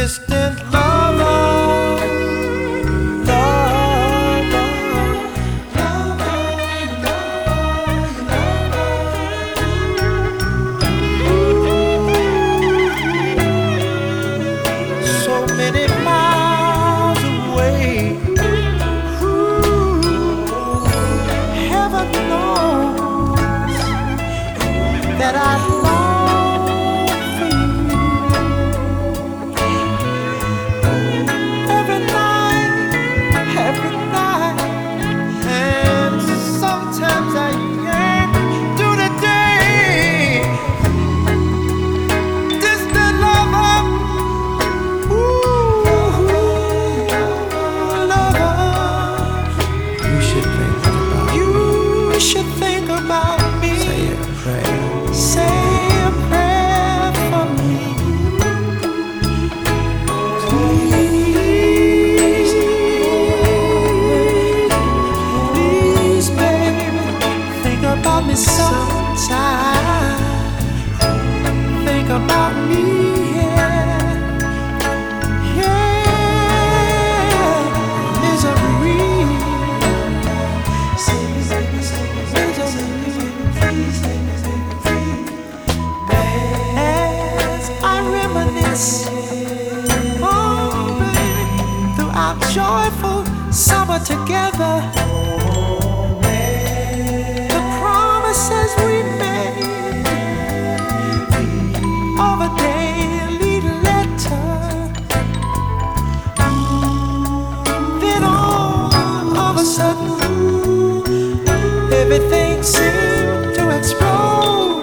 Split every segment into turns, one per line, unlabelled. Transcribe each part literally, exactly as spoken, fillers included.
distant lover, lover, so many miles away. Heaven knows that I long for you. Every night, every night, and sometimes I yearn through the day. Distant lover, ooh, lover. You should think about you. You should think about me. Say a prayer. Say a prayer for me. Please, please, baby, think about me sometime. Think about me, yeah, yeah. Misery, as I reminisce, oh baby, through our joyful summer together, the promises we made of a daily letter, then all of a sudden everything seemed to explode.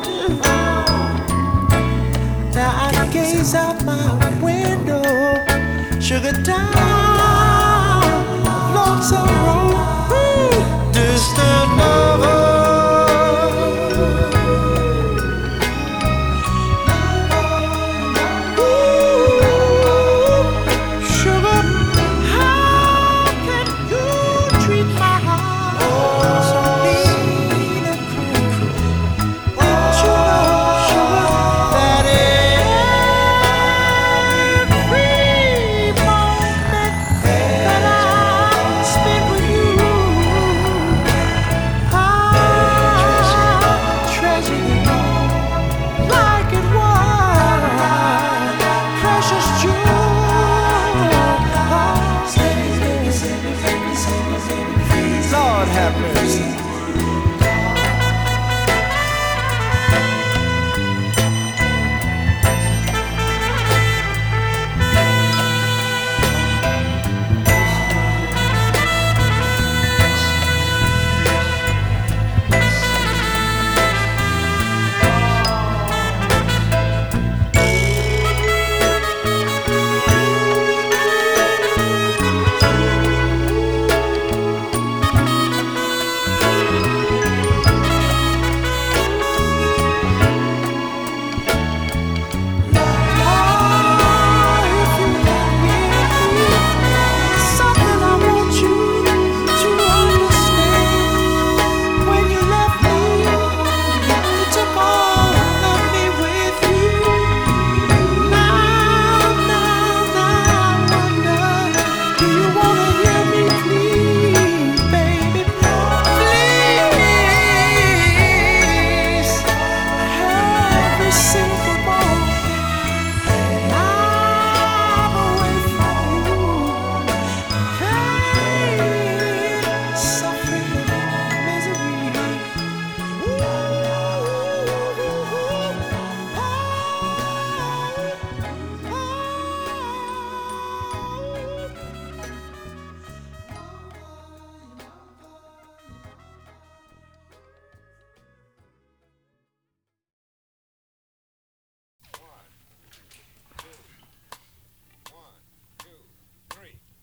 Now I gaze out my window, sugar down, lonesome road.